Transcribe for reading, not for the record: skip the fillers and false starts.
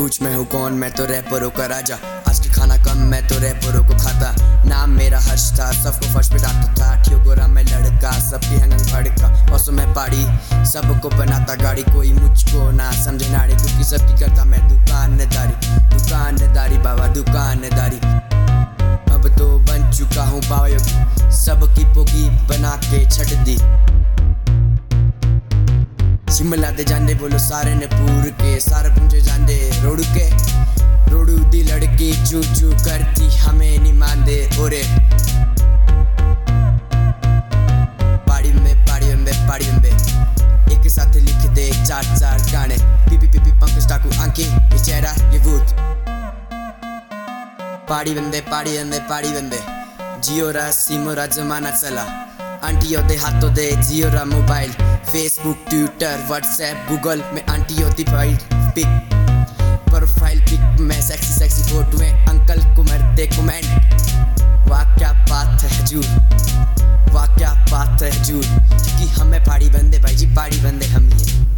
पूछ मैं हूँ कौन, मैं तो रैपरों का राजा। आज के खाना कम, मैं तो रैपरों को खाता। नाम मेरा हर्ष था, सबको फर्स्ट पे डांटता था। ठियो गोरा मैं लड़का, सबकी हंगंग फड़का। औसो मैं पाड़ी, सबको बनाता गाड़ी। कोई मुझको ना समझे नाड़ी, क्योंकि सबकी करता मैं दुकानदारी। दुकानदारी बाबा दुकानदारी। अब तो बन चुका हूँ बाबा, सबकी पोगी बना के छट दी। शिमला दे जांदे बोलो सारे ने पूर के, सारे पुंजे जांदे रोड के। रोडू दी लड़की चू चू करती, हमें नहीं मानदे ओरे। पाड़ी में एक साथ लिख दे चार गाने। पी पंकज टाकू आंकी चेहरा ये भूत। पाड़ी बंदे जियो रा सिमो रा जमाना चला। आंटियों दे हाथों दे जियो रा mobile. Facebook Twitter WhatsApp Google में आंटियों दी प्रोफाइल पिक में सेक्सी फोटोएं। अंकल को मरते कमेंट। वाह क्या बात है हजूर, वाह क्या बात है हजूर। कि हमें पाड़ी बंदे भाई जी, पाड़ी बंदे हम ही हैं।